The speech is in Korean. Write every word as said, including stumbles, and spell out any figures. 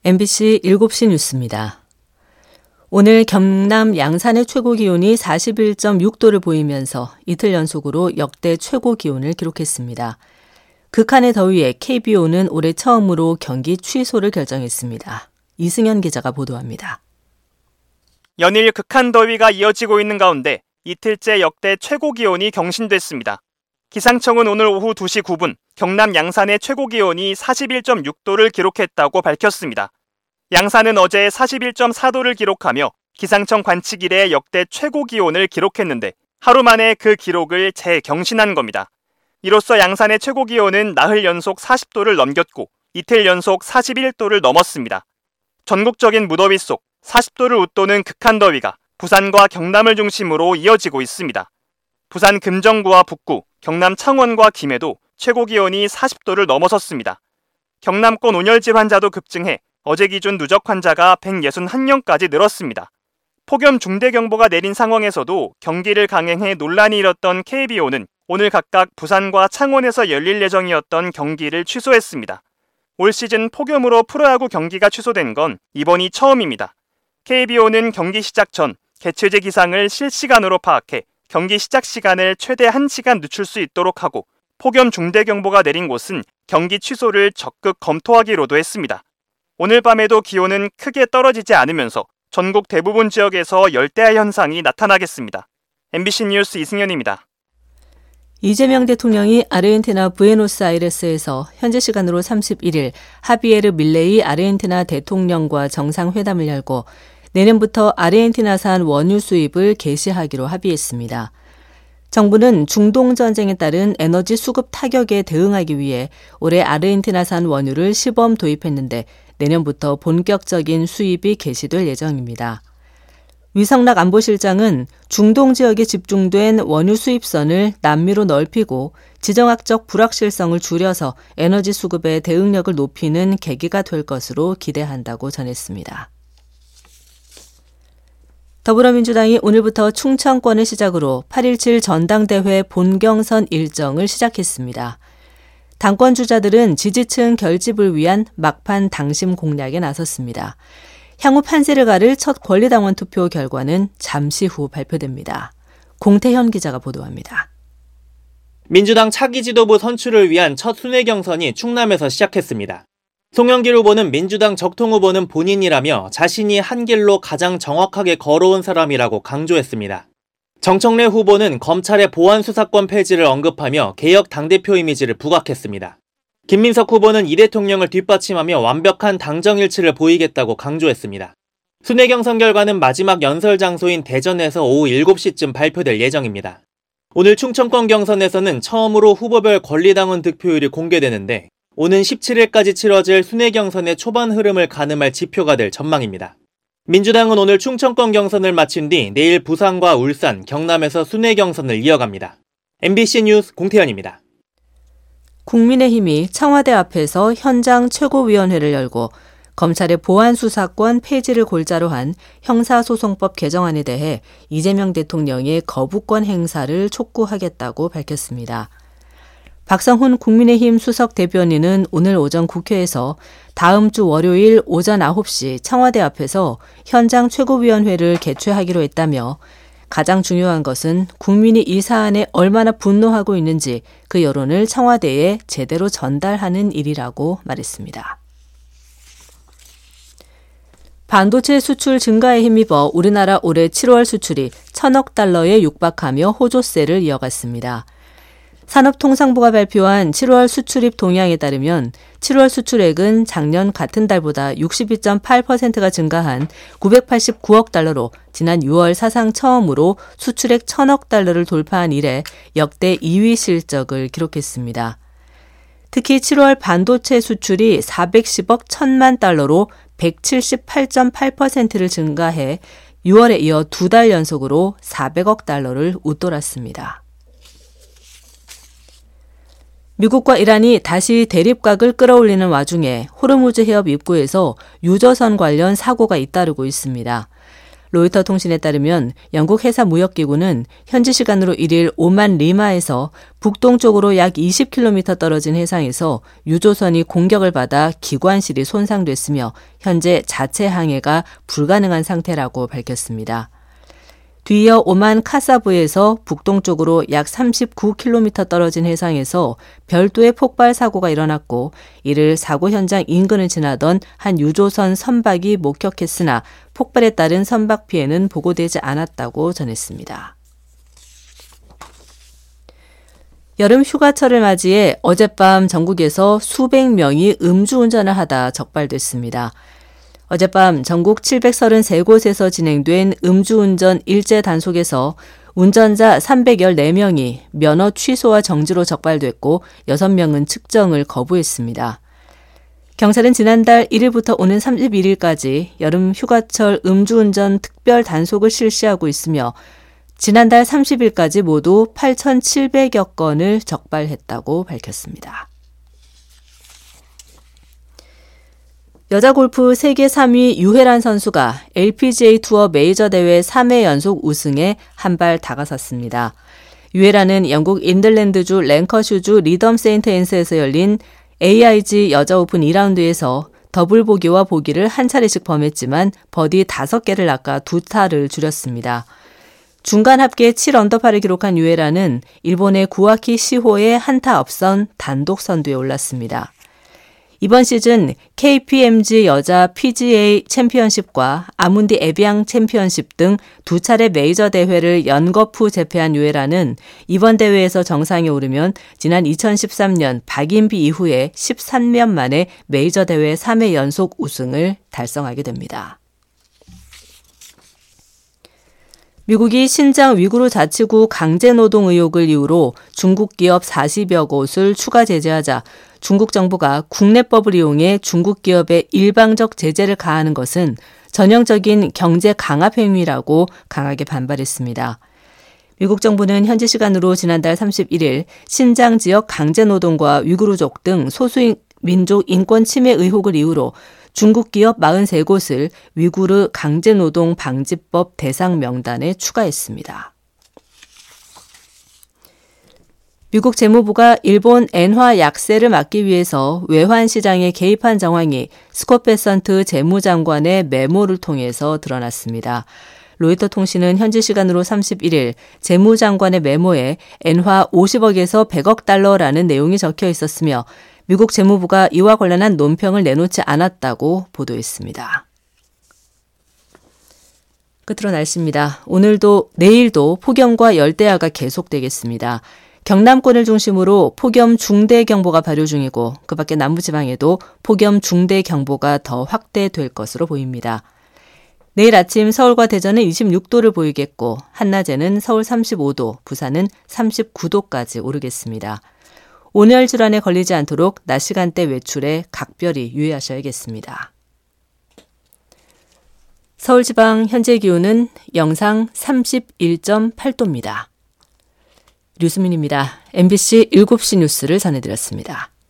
엠비씨 일곱 시 뉴스입니다. 오늘 경남 양산의 최고 기온이 사십일 점 육 도를 보이면서 이틀 연속으로 역대 최고 기온을 기록했습니다. 극한의 더위에 케이비오는 올해 처음으로 경기 취소를 결정했습니다. 이승현 기자가 보도합니다. 연일 극한 더위가 이어지고 있는 가운데 이틀째 역대 최고 기온이 경신됐습니다. 기상청은 오늘 오후 두 시 구 분 경남 양산의 최고 기온이 사십일 점 육 도를 기록했다고 밝혔습니다. 양산은 어제 사십일 점 사 도를 기록하며 기상청 관측 이래 역대 최고 기온을 기록했는데 하루 만에 그 기록을 재경신한 겁니다. 이로써 양산의 최고 기온은 나흘 연속 사십 도를 넘겼고 이틀 연속 사십일 도를 넘었습니다. 전국적인 무더위 속 사십 도를 웃도는 극한 더위가 부산과 경남을 중심으로 이어지고 있습니다. 부산 금정구와 북구, 경남 창원과 김해도 최고 기온이 사십 도를 넘어섰습니다. 경남권 온열질 환자도 급증해 어제 기준 누적 환자가 백육십일 명까지 늘었습니다. 폭염 중대경보가 내린 상황에서도 경기를 강행해 논란이 일었던 케이비오는 오늘 각각 부산과 창원에서 열릴 예정이었던 경기를 취소했습니다. 올 시즌 폭염으로 프로야구 경기가 취소된 건 이번이 처음입니다. 케이비오는 경기 시작 전 개최지 기상을 실시간으로 파악해 경기 시작 시간을 최대 한 시간 늦출 수 있도록 하고 폭염 중대경보가 내린 곳은 경기 취소를 적극 검토하기로도 했습니다. 오늘 밤에도 기온은 크게 떨어지지 않으면서 전국 대부분 지역에서 열대야 현상이 나타나겠습니다. 엠비씨 뉴스 이승현입니다. 이재명 대통령이 아르헨티나 부에노스아이레스에서 현지 시간으로 삼십일 일 하비에르 밀레이 아르헨티나 대통령과 정상회담을 열고 내년부터 아르헨티나산 원유 수입을 개시하기로 합의했습니다. 정부는 중동 전쟁에 따른 에너지 수급 타격에 대응하기 위해 올해 아르헨티나산 원유를 시범 도입했는데 내년부터 본격적인 수입이 개시될 예정입니다. 위성락 안보실장은 중동 지역에 집중된 원유 수입선을 남미로 넓히고 지정학적 불확실성을 줄여서 에너지 수급의 대응력을 높이는 계기가 될 것으로 기대한다고 전했습니다. 더불어민주당이 오늘부터 충청권을 시작으로 팔 일칠 전당대회 본경선 일정을 시작했습니다. 당권 주자들은 지지층 결집을 위한 막판 당심 공략에 나섰습니다. 향후 판세를 가를 첫 권리당원 투표 결과는 잠시 후 발표됩니다. 공태현 기자가 보도합니다. 민주당 차기 지도부 선출을 위한 첫 순회 경선이 충남에서 시작했습니다. 송영길 후보는 민주당 적통 후보는 본인이라며 자신이 한 길로 가장 정확하게 걸어온 사람이라고 강조했습니다. 정청래 후보는 검찰의 보안 수사권 폐지를 언급하며 개혁 당대표 이미지를 부각했습니다. 김민석 후보는 이 대통령을 뒷받침하며 완벽한 당정일치를 보이겠다고 강조했습니다. 순회 경선 결과는 마지막 연설 장소인 대전에서 오후 일곱 시쯤 발표될 예정입니다. 오늘 충청권 경선에서는 처음으로 후보별 권리당원 득표율이 공개되는데 오는 십칠 일까지 치러질 순회 경선의 초반 흐름을 가늠할 지표가 될 전망입니다. 민주당은 오늘 충청권 경선을 마친 뒤 내일 부산과 울산, 경남에서 순회 경선을 이어갑니다. 엠비씨 뉴스 공태현입니다. 국민의힘이 청와대 앞에서 현장 최고위원회를 열고 검찰의 보안 수사권 폐지를 골자로 한 형사소송법 개정안에 대해 이재명 대통령의 거부권 행사를 촉구하겠다고 밝혔습니다. 박성훈 국민의힘 수석 대변인은 오늘 오전 국회에서 다음 주 월요일 오전 아홉 시 청와대 앞에서 현장 최고위원회를 개최하기로 했다며 가장 중요한 것은 국민이 이 사안에 얼마나 분노하고 있는지 그 여론을 청와대에 제대로 전달하는 일이라고 말했습니다. 반도체 수출 증가에 힘입어 우리나라 올해 칠월 수출이 천억 달러에 육박하며 호조세를 이어갔습니다. 산업통상부가 발표한 칠월 수출입 동향에 따르면 칠월 수출액은 작년 같은 달보다 육십이 점 팔 퍼센트가 증가한 구백팔십구억 달러로 지난 유월 사상 처음으로 수출액 천억 달러를 돌파한 이래 역대 이 위 실적을 기록했습니다. 특히 칠월 반도체 수출이 사백십억 천만 달러로 백칠십팔 점 팔 퍼센트를 증가해 유월에 이어 두 달 연속으로 사백억 달러를 웃돌았습니다. 미국과 이란이 다시 대립각을 끌어올리는 와중에 호르무즈 해협 입구에서 유조선 관련 사고가 잇따르고 있습니다. 로이터 통신에 따르면 영국 해사무역기구는 현지 시간으로 일일 오만 리마에서 북동쪽으로 약 이십 킬로미터 떨어진 해상에서 유조선이 공격을 받아 기관실이 손상됐으며 현재 자체 항해가 불가능한 상태라고 밝혔습니다. 뒤이어 오만 카사부에서 북동쪽으로 약 삼십구 킬로미터 떨어진 해상에서 별도의 폭발 사고가 일어났고 이를 사고 현장 인근을 지나던 한 유조선 선박이 목격했으나 폭발에 따른 선박 피해는 보고되지 않았다고 전했습니다. 여름 휴가철을 맞이해 어젯밤 전국에서 수백 명이 음주운전을 하다 적발됐습니다. 어젯밤 전국 칠백삼십삼 곳에서 진행된 음주운전 일제 단속에서 운전자 삼백십사 명이 면허 취소와 정지로 적발됐고 여섯 명은 측정을 거부했습니다. 경찰은 지난달 일 일부터 오는 삼십일 일까지 여름 휴가철 음주운전 특별 단속을 실시하고 있으며 지난달 삼십 일까지 모두 팔천칠백여 건을 적발했다고 밝혔습니다. 여자 골프 세계 삼 위 유혜란 선수가 엘피지에이 투어 메이저 대회 삼 회 연속 우승에 한 발 다가섰습니다. 유혜란은 영국 인들랜드주 랭커슈주 리덤 세인트 앤스에서 열린 에이아이지 여자 오픈 이 라운드에서 더블 보기와 보기를 한 차례씩 범했지만 버디 다섯 개를 낚아 두 타를 줄였습니다. 중간 합계 칠 언더파를 기록한 유혜란은 일본의 구아키 시호의 한타 앞선 단독 선두에 올랐습니다. 이번 시즌 케이피엠지 여자 피지에이 챔피언십과 아문디 에비앙 챔피언십 등 두 차례 메이저 대회를 연거푸 제패한 유혜란은 이번 대회에서 정상에 오르면 지난 이천십삼 년 박인비 이후에 십삼 년 만에 메이저 대회 삼 회 연속 우승을 달성하게 됩니다. 미국이 신장 위구르 자치구 강제노동 의혹을 이유로 중국 기업 사십여 곳을 추가 제재하자 중국 정부가 국내법을 이용해 중국 기업에 일방적 제재를 가하는 것은 전형적인 경제 강압 행위라고 강하게 반발했습니다. 미국 정부는 현지 시간으로 지난달 삼십일 일 신장 지역 강제노동과 위구르족 등 소수민족 인권 침해 의혹을 이유로 중국 기업 사십삼 곳을 위구르 강제노동 방지법 대상 명단에 추가했습니다. 미국 재무부가 일본 엔화 약세를 막기 위해서 외환 시장에 개입한 정황이 스콧 베선트 재무장관의 메모를 통해서 드러났습니다. 로이터 통신은 현지 시간으로 삼십일 일 재무장관의 메모에 엔화 오십억에서 백억 달러라는 내용이 적혀 있었으며 미국 재무부가 이와 관련한 논평을 내놓지 않았다고 보도했습니다. 끝으로 날씨입니다. 오늘도 내일도 폭염과 열대야가 계속되겠습니다. 경남권을 중심으로 폭염 중대경보가 발효 중이고 그 밖에 남부지방에도 폭염 중대경보가 더 확대될 것으로 보입니다. 내일 아침 서울과 대전은 이십육 도를 보이겠고 한낮에는 서울 삼십오 도, 부산은 삼십구 도까지 오르겠습니다. 온열 질환에 걸리지 않도록 낮 시간대 외출에 각별히 유의하셔야겠습니다. 서울지방 현재 기온은 영상 삼십일 점 팔 도입니다. 류수민입니다. 엠비씨 일곱 시 뉴스를 전해드렸습니다.